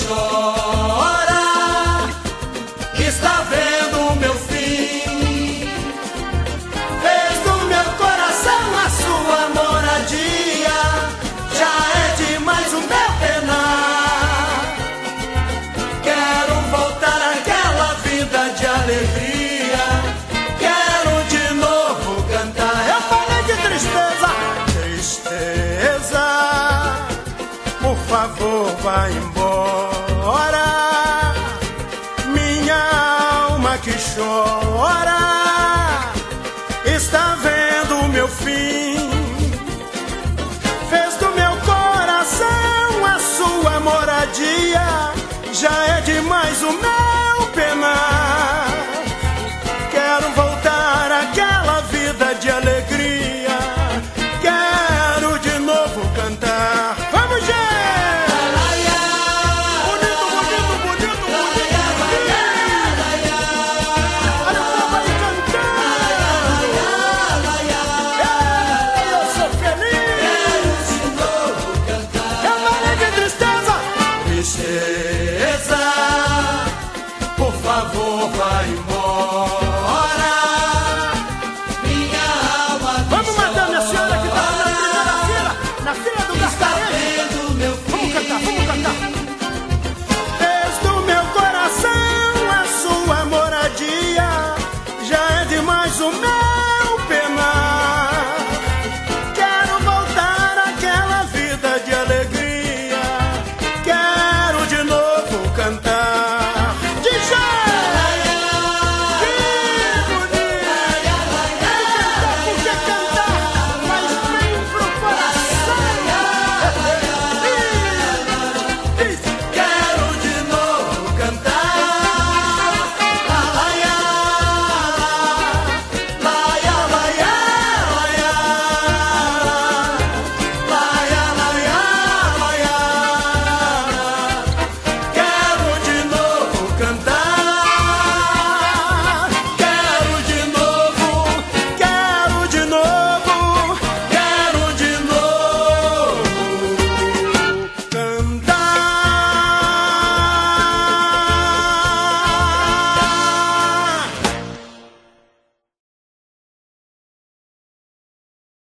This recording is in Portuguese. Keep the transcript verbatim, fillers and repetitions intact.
chora, está vendo o meu fim. Fez do meu coração a sua moradia, já é demais o meu penar. Quero voltar àquela vida de alegria, quero de novo cantar. Eu falei de tristeza, tristeza, por favor, vai embora. Minha alma que chora, está vendo o meu fim. Fez do meu coração a sua moradia, já é demais o meu penar. Quero voltar àquela vida de alegria, quero de novo cantar. Vamos, gente! Bonito, bonito, bonito, bonito, bonito. Olha o povo aí cantando. Eu sou feliz. Eu falei de tristeza. Tristeza.